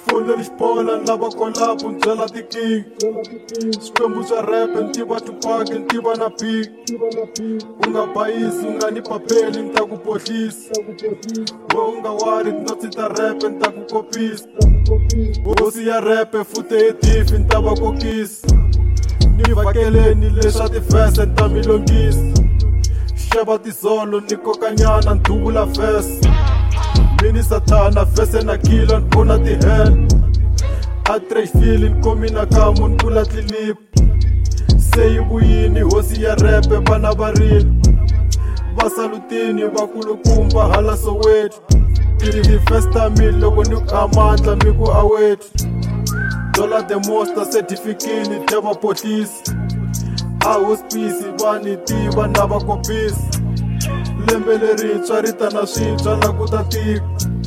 fone lexbola ni lava kolapo ni byela ti-king swikwembu swa repe ni tiva Tupac ni tiva na Big u nga bayisi u nga ni papeli ni ta ku bohlisa u nga wari tinotsi ta repe ni ta ku kopisa hosi ya repe fute hi tifi ni ta va kokisa ni vakeleni leswa tifese ni ta mi longisa xava tizolo ni kokanyana ni duvula fese mini satana fese na kila ni pfuna tihele a trashville ni komina kamu ni pfula tlilip se yi vuyini hosi ya repe vana va rili va salutini vakulukumba hala Soweto tiri first time loko ni ku amandla mi ku aweti dola the monster certificate teva potlisi a hospice vani tiva na va kopisi lembe lerintshwa ri ta na swintshwa la ku ta tika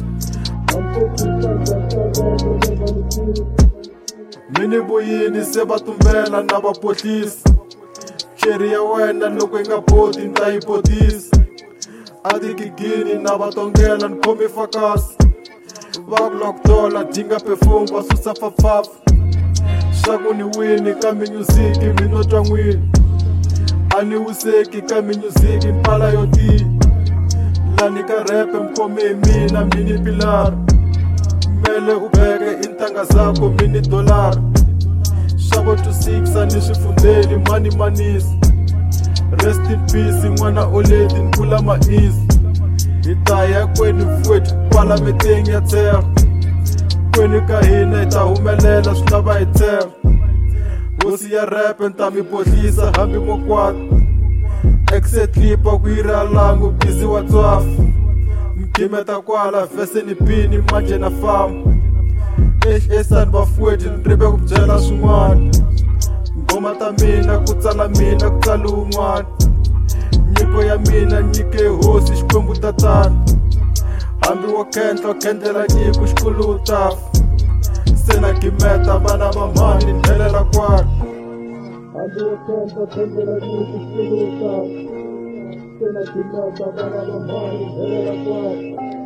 mini vuyini se va tumbela na va potlisi cheri ya wena loko yi nga boti ni ta yi botisa a tikigini na va tongela ni khomi fakasi va ku lokdola dinga perfume va susa fafafa swaku ni wini ka minyuziki mi no twa n'wini a ni wiseki ka minyuziki mpala yo tiya lani ka repe mkhomi hi mina mini pilara mele u beke intanga zakho mini dolari swavo to 6 a ni swifundeli mani manisi rest in peace n'wana oledi ni vula ma-easy hi ta ya kweni mfweti kwala mitengi ya tshera kweni ka hina hi ta humelela swi lava hi tshera hosi ya repe ni ta mi bohlisa hambi mokwata exetlipa ku yi ri alangu bizi wa tswafa mgimeta kwala vese ni pini manje na famba esani vafweti ni rive ku byela swin'wana ngoma ta mina ku tsala mina ku tsala un'wana nyiko ya mina nyike hosi xikwembu tatana hambi wo khenhla khendlela nyiko xikulu utafa se na gimeta vana va mhani ni helela kwala hambi wo khenhla khendlela nyiko xikulu utafa se na gimeta vana va mhani ni helela kwala